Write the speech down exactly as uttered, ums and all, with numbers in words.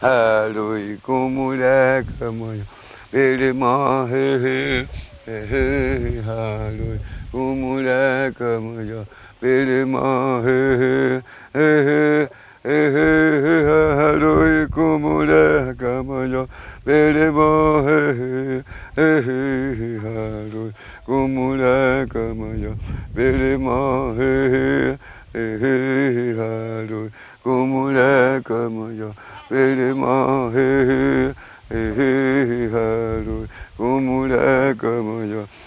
Hallelujah, kumulaka moyo, bele ma he he he he. Hallelujah, kumulaka moyo, bele ma he he he he he. Hallelujah, kumulaka moyo, bele ma he he he he. Hallelujah, kumulaka moyo, bele ma he he he. Hallelujah, kumulaka moyo. Bele ma he he he he. Hallelujah, kumulaka moyo.